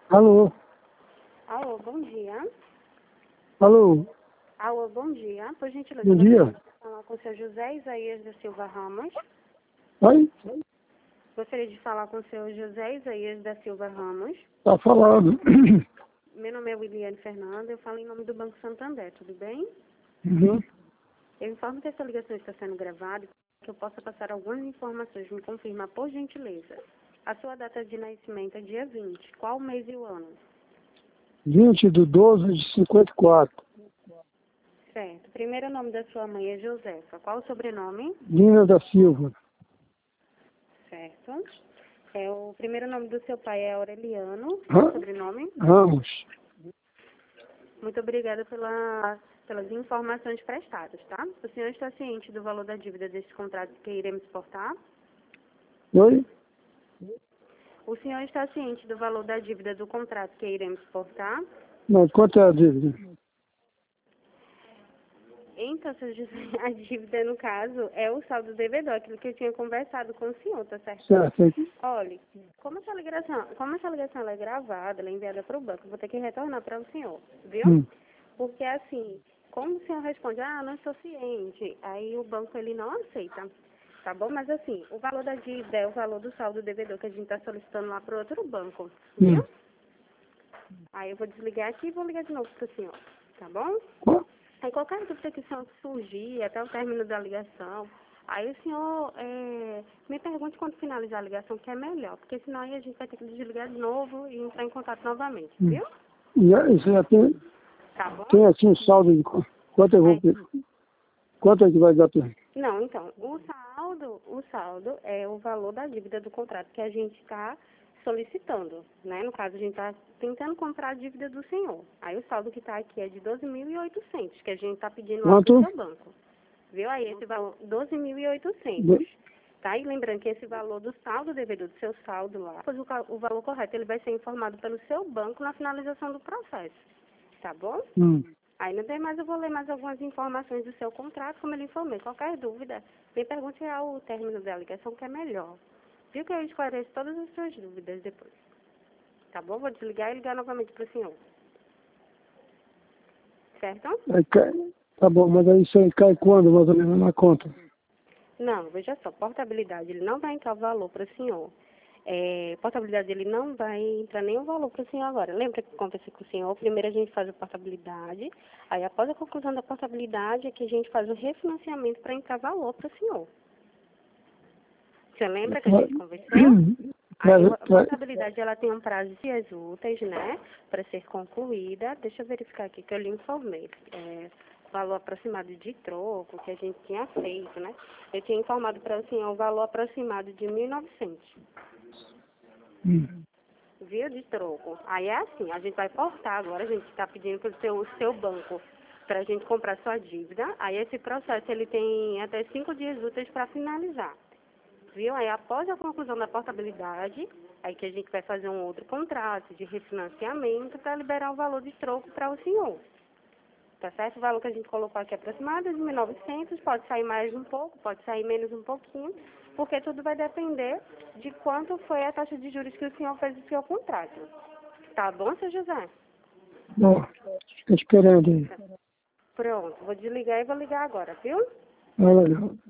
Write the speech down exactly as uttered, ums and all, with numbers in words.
Alô? Alô, bom dia. Alô? Alô, bom dia. Por gentileza, Bom gostaria dia. de falar com o seu José Isaías da Silva Ramos. Oi? Gostaria de falar com o seu José Isaías da Silva Ramos. Tá falando. Meu nome é Williane Fernanda, eu falo em nome do Banco Santander, tudo bem? Uhum. Eu informo que essa ligação está sendo gravada e que eu possa passar algumas informações. Me confirma, por gentileza. A sua data de nascimento é dia vinte. Qual o mês e o ano? vinte de doze de cinquenta e quatro. Certo. O primeiro nome da sua mãe é Josefa. Qual o sobrenome? Lina da Silva. Certo. É, o primeiro nome do seu pai é Aureliano. Qual Ra- o sobrenome? Ramos. Muito obrigada pela, pelas informações prestadas, tá? O senhor está ciente do valor da dívida deste contrato que iremos exportar? Oi? O senhor está ciente do valor da dívida do contrato que iremos exportar? Não, quanto é a dívida? Então, seu José, a dívida, no caso, é o saldo devedor, aquilo que eu tinha conversado com o senhor, tá certo? Certo. hein? Olha, como essa ligação, como essa ligação ela é gravada, ela é enviada para o banco, eu vou ter que retornar para o senhor, viu? Hum. Porque assim, como o senhor responde, ah, não estou ciente, aí o banco ele não aceita, tá bom? Mas assim, o valor da dívida é o valor do saldo devedor que a gente está solicitando lá para o outro banco, viu? Hum. Aí eu vou desligar aqui e vou ligar de novo para o senhor, tá bom? Qu- Aí qualquer dúvida que o senhor surgir até o término da ligação, aí o senhor é, me pergunte quando finalizar a ligação, que é melhor, porque senão aí a gente vai ter que desligar de novo e entrar em contato novamente, hum. viu? E aí, você já tem, Tá bom? tem assim um saldo de qu- quanto eu vou Aí, pe- quanto é que vai dar pra mim? não, então, o saldo, o saldo é o valor da dívida do contrato que a gente está solicitando, né? No caso, a gente está tentando comprar a dívida do senhor. Aí o saldo que está aqui é de doze mil e oitocentos, que a gente está pedindo lá para o Quanto? seu banco. Viu aí esse valor? doze mil e oitocentos. Do- Tá? E lembrando que esse valor do saldo devedor, do seu saldo lá, pois o, ca- o valor correto ele vai ser informado pelo seu banco na finalização do processo. Tá bom? Hum. Aí não tem mais, eu vou ler mais algumas informações do seu contrato, como eu lhe informei. Qualquer dúvida, me pergunte ao término da ligação, que é melhor. Viu que eu esclareço todas as suas dúvidas depois. Tá bom? Vou desligar e ligar novamente para o senhor. Certo? Aí cai, tá bom, mas aí isso aí cai quando, mais ou menos, na conta? Não, veja só, portabilidade, ele não vai entrar o valor para o senhor. É, portabilidade, ele não vai entrar nenhum valor para o senhor agora. Lembra que eu conversei com o senhor? Primeiro a gente faz a portabilidade, aí após a conclusão da portabilidade é que a gente faz o refinanciamento para entrar valor para o senhor. Você lembra que a gente conversou? Aí Mas, a mas, portabilidade ela tem um prazo de dias úteis, né, para ser concluída. Deixa eu verificar aqui que eu lhe informei. É, valor aproximado de troco que a gente tinha feito, né? Eu tinha informado para o senhor o valor aproximado de mil e novecentos, hum. viu, de troco. Aí é assim, a gente vai portar agora, a gente está pedindo para o seu, seu banco para a gente comprar sua dívida. Aí esse processo ele tem até cinco dias úteis para finalizar. Viu? Aí após a conclusão da portabilidade, aí que a gente vai fazer um outro contrato de refinanciamento para liberar o valor de troco para o senhor. Tá certo? O valor que a gente colocou aqui é aproximado de mil e novecentos, pode sair mais um pouco, pode sair menos um pouquinho, porque tudo vai depender de quanto foi a taxa de juros que o senhor fez o seu contrato. Tá bom, seu José? Bom, fica esperando aí. Pronto, vou desligar e vou ligar agora, viu? Ah, legal.